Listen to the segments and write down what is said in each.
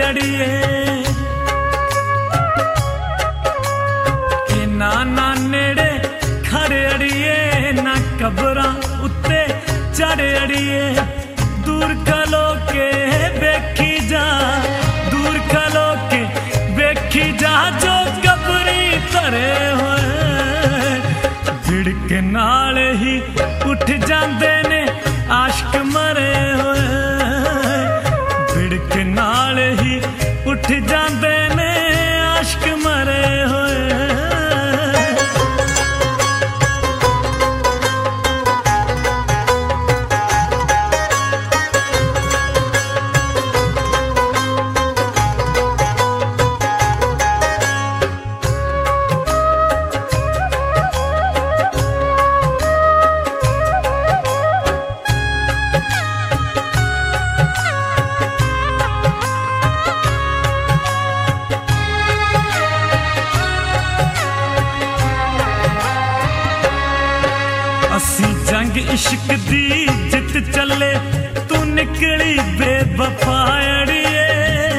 अड़िए ना ना नेड़े खड़े अड़िए ना कबरां उत्ते चढ़े अड़िए दूर खलो के वेखी जा दूर खलो के वेखी जा जो कबरी तरे होए भिड़क नाल ही उठ जांदे ने आशिक मरे होए भिड़क नाल ही उठ जांदे ने आशिक मरे होए असी जंग इश्क दी जित चले तू निकली बेवफा अड़िए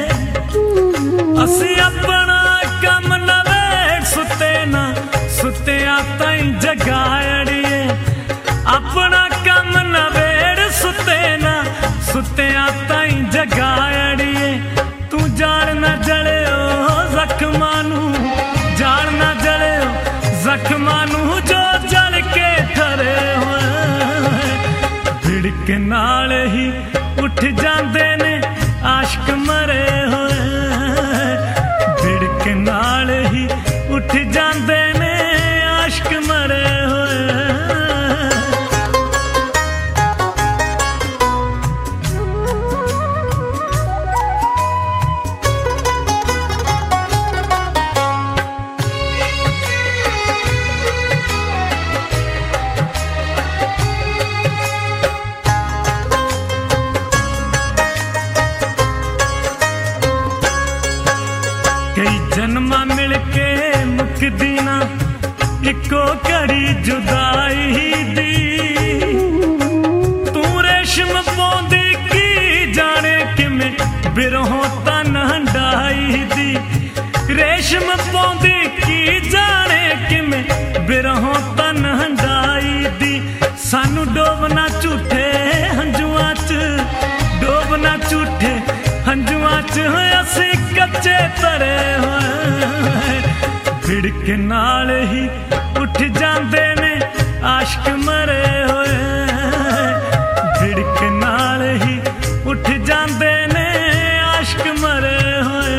असी अपना कम नवेड़ सुते ना सुत्या ताई जगा अड़िए अपना कम नवेड़ सुते ना सुत्या ताई जगा अड़िए तू जान ना जले जख्मा नू जान ना जले जख्मा नू जो जल के ठरे होए भिड़क नाल ही उठ जांदे ने आशिक मरे होए भिड़क नाल ही उठ जांदे ने आशिक मरे होए कई जन्मा मिलके मुकदी ना इको घड़ी जुदाई दी तू रेशम पौंदी की जाने किमें बिरहों तन हंडाई दी रेशम पौंदी की जाने किमें बिरहों तन हंडाई दी सानू डोबना झूठे हंजुआं च डोबना झूठे हंजुआं च असी कच्चे तरे होए भिड़क नाल ही उठ जांदे ने आशिक मरे होए भिड़क नाल ही उठ जांदे ने आशिक मरे होए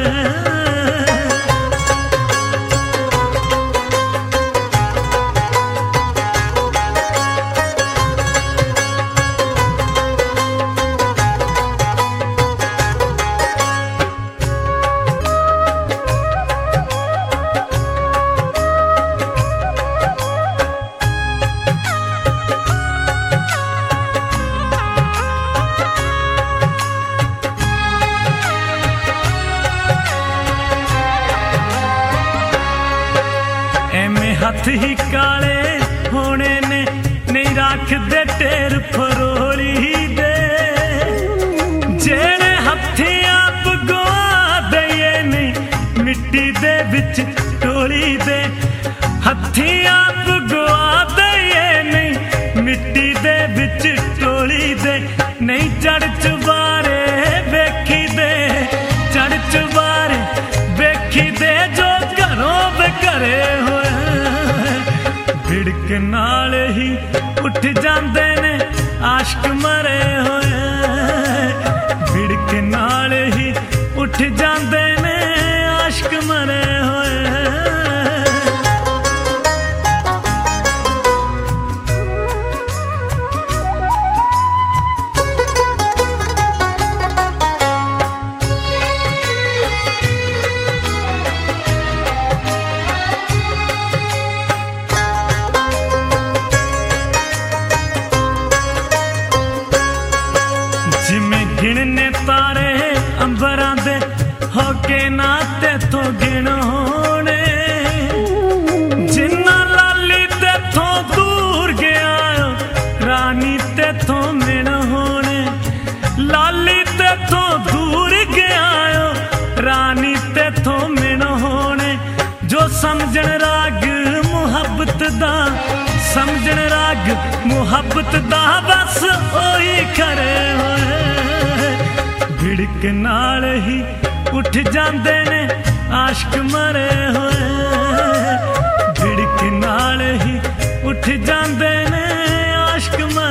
हथ ही काले होने ने नहीं रख दे टेर फरोली दे जेड़े हथी आप गुआ दे नहीं मिट्टी दे बिच टोली दे हथी आप गुआ दे नहीं मिट्टी दे बिच टोली दे नहीं चढ़ चुबारे वेखी दे चढ़ चुबारे वेखी दे जो घरों बेघरे होए भिड़क नाल ही उठ जांदे ने आशिक मरे होए भिड़क नाल ही उठ जांदे ने आशिक मरे होए गिणने तारे अंबरां दे होके ना तेथों गिण होने जिन्ना लाली तेथों दूर गया रानी तेथों मिण होने लाली तेथों दूर गया समझण राग मुहब्बत दा बस ओही खरे होए भिड़क नाल ही उठ जांदे ने आशिक मरे होए भिड़क नाल ही उठ जांदे ने आशिक मरे